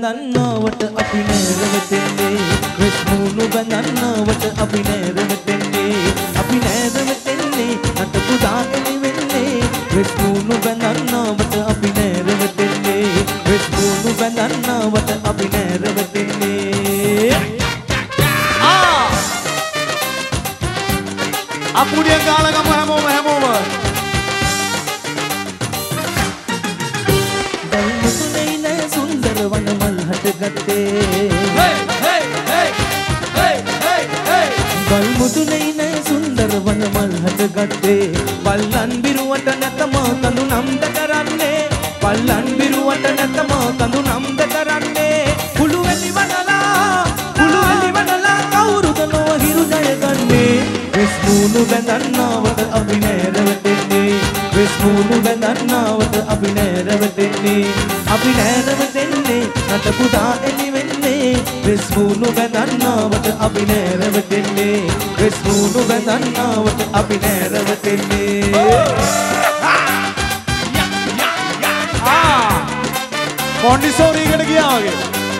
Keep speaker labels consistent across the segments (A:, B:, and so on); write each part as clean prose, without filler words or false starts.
A: බඳන්නවට අපි නෑරවටෙන්නේ වෙස් මූණු බඳන්නවට අපි නෑරවටෙන්නේ අපි නෑරවටෙන්නේ නටපු දාගෙන වෙන්නේ වෙස් මූණු බඳන්නවට අපි නෑරවටෙන්නේ වෙස් මූණු බඳන්නවට අපි නෑරවටෙන්නේ
B: අපුඩිය ගාලා ගම හැමෝම
A: මුතුනේ නෑ සුන්දර වන මල් හටගත්තේ ගල් මුතුනේ නෑ සුන්දර වන මල් හටගත්තේ පල්ලන් බිරුවට නැතම කඳු නම්ද කරන්නේ පල්ලන් බිරුවට නැතම කඳු නම්ද කරන්නේ කුළු එලි වනලා කවුරුද නොව හිරු ජය ගන්නේ වෙස් මූණු බඳන්නවට අපි නෑරවටෙන්නේ වෙස් මූණු බඳන්නවට අපි නෑරවටෙන්නේ නටපු දා එලි වෙන්නේ වෙස් මූණු බඳන්නවට අපි නෑරවටෙන්නේ වෙස් මූණු බඳන්නවට අපි නෑරවටෙන්නේ
B: මොන්ටිසෝරි එකට ගියා වගේ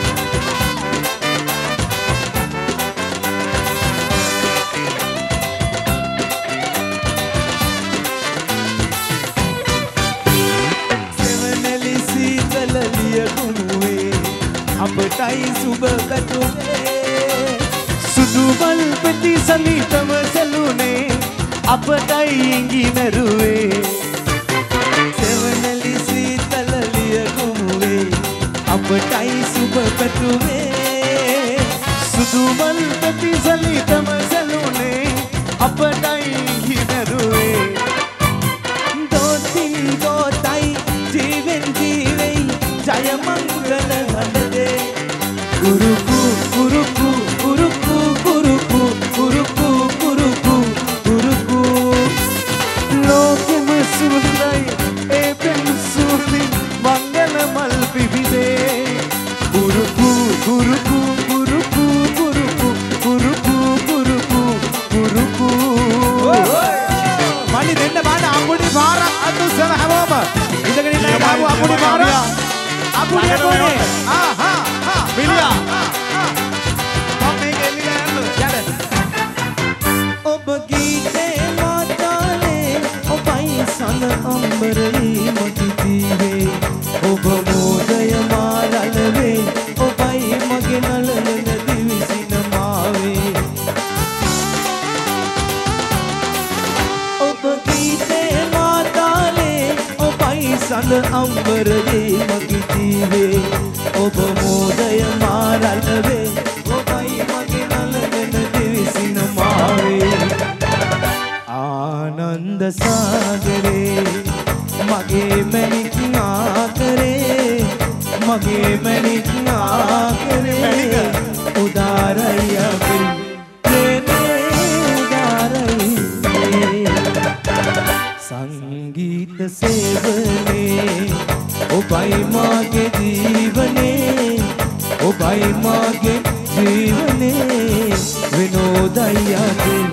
A: අපටයි සුබ කටුනේ සුදු මල් පෙති සමීපම සැලුනේ අපටයි ඉඟිනරුවේ සෙවනලි සීතලලිය කුමුවේ අපටයි සුබ කටුනේ සුදු මල් පෙති සමීපම සැලුනේ අපටයි ඉඟිනරුවේ දෝතින් දෝතයි ජීවෙන් ජීවෙයි ජය මංගල හඬේ කුරුකු කුරුකු කුරුකු කුරුකු කුරුකු කුරුකු කුරුකු ලෝකෙම සුන්දරයි ඒ පෙම් සුන්දරි මංගල මල් පිබිදේ කුරුකු කුරුකු කුරුකු කුරුකු කුරුකු කුරුකු කුරුකු
B: මල්ලි දෙන්න බාන අම්බුඩි පාරක් අතුස්සන හැමෝම ඉඳගෙන ඉන්න අම්බුඩි පාරක් අපුඩිය කොනේ මිලියා මම මේක එල්ලිලා යන්න
A: ඔබ ගීතේ මාතාලේ ඔබයි සඳ අම්බරේ මකිතීවේ ඔබ මෝදය මාරලවේ ඔබයි මගේ නලන දිවිසින මාවේ ඔබ ගීතේ මාතාලේ ඔබයි සඳ අම්බරේ මකිතීවේ ඔබ මෝදය මාරලවේ ඔබයි මගේ නලන දිවිසින මාවේ ආනන්ද සාගරේ මගේ මැණික් ආකරේ මගේ මැණික් ආකරේ උදාරයි අපේ ප්‍රේමේ උදාරයි සංගීත සේවනේ ඔබයි මාගේ ජීවනේ ඔබයි මාගේ ජීවනේ විනෝදයි අපේ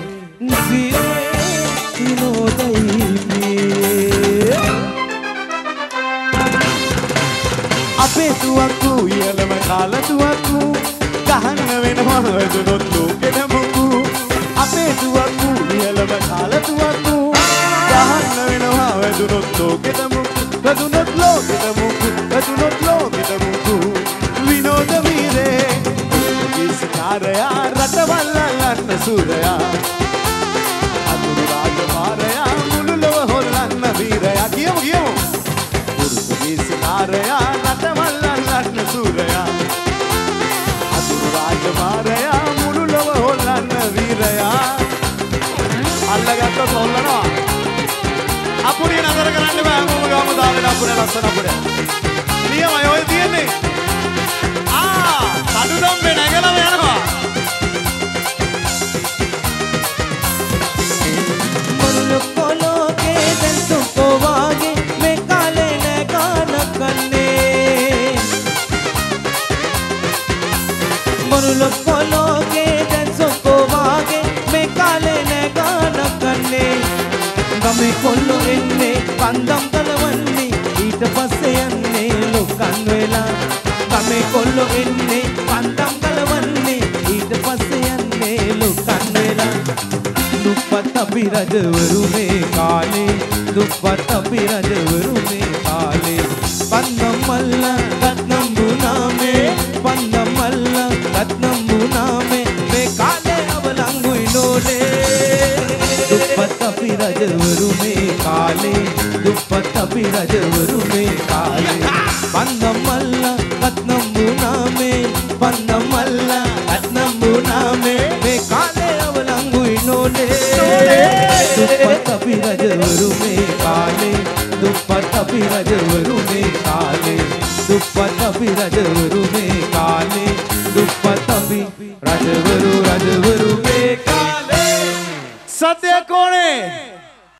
B: අපේ තුවක්කු ඉහළම කාල තුවක්කු ගහන්න වෙනවා වැදුනොත් ලෝකෙට මුකු අපේ තුවක්කු ඉහළම කාල තුවක්කු ගහන්න වෙනවා වැදුනොත් ලෝකෙට මුකු වැදුනොත් ලෝකෙට මුකු වැදුනොත් ලෝකෙට මුකු විනෝද වීරේ කිසිකාරයා රටවල් අල්ලන්න සූරයා අතුරු රාජමාරයා මුළු ලොව හොල්ලන්න වීරයා කියමු පුරුතුගීසිකාරයා රටවල් අල්ලන්න සූරයා අතුරු රාජමාරයා මුළු ලොව හොල්ලන්න වීරයා අල්ලගත්තොත් හොල්ලනවා අපුරිය නතර කරන්න බෑ හැමෝම ගාම දාගෙන අපුරිය ලස්සන අපුරිය නියමයි ඔය තියෙන්නේ කඩුදම්බේ නැගලම යනවා
A: මනුල කොලෝකේ දැන් සුකෝ වාගේ මේ කාලේ නැගන කන්නේ මනුල කොලෝකේ දැන් සුකෝ වාගේ මේ කාලේ නැගන කන්නේ ගමේ කොල්ලෝ එන්නේ පන්දම් කලවන්නේ ඊට පස්සේ යන්නේ ලොකන් වෙලා ගමේ කොල්ලෝ එන්නේ පන්දම් ගලවන්නේ ඊට පස්සේ යන්නේ ලුකන් වෙලා දුප්පත් අපි රජවරු මේ කාලේ දුප්පත් අපි රජවරු මේ කාලේ පන්දම් මල්ලා රත්නම් බුනාමේ පන්දම් මල්ලා රත්නම් බුනාමේ මේ කාලේ අවලංගුයි නෝනේ දුප්පත් අපි රජවරු මේ කාලේ දුප්පත් අපි රජවරු මේ කාලේ පන්දම් මල්ලා රත්නම් බුනාමේ පන්දම් මල්ලා රත්නම් බුනාමේ මේ කාලේ අවලංගුයි නෝනේ දුප්පත් අපි රජවරු මේ කාලේ දුප්පත් අපි රජවරු මේ කාලේ දුප්පත් අපි රජවරු මේ කාලේ දුප්පත් අපි රජවරු මේ කාලේ
B: සත්‍ය කොනේ